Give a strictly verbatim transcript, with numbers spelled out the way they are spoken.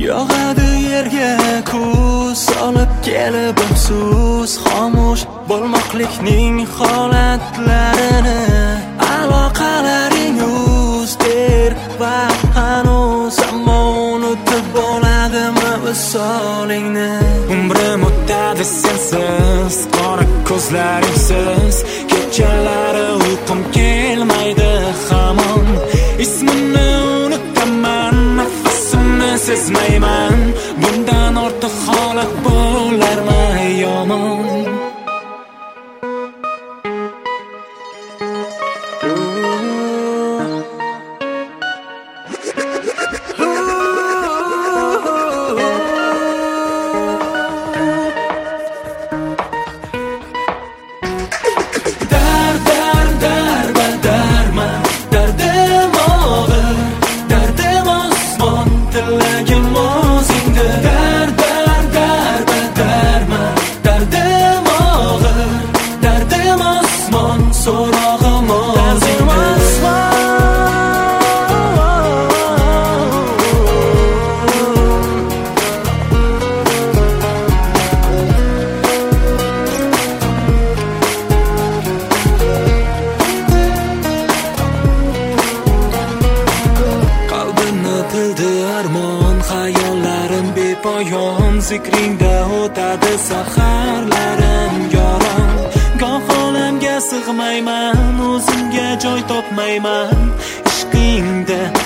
Yog'adi yerga kuz solib kelib afsus xomush bo'lmoqlikning holatlarini aloqalaring uzdir va hanuz ammo unutib bo'ladimi visolingni umrim o'tadi sensiz qora ko'zlaringsiz kechalari uyqum kelmaydi hamon ismini unutaman nafasimni sezmayman bundan ortiq holat bo'larmi yomon hayollarim bepoyon zikringda o'tadi saharlarim yoron goh olamga sig'mayman o'zimga joy topmayman ishqingda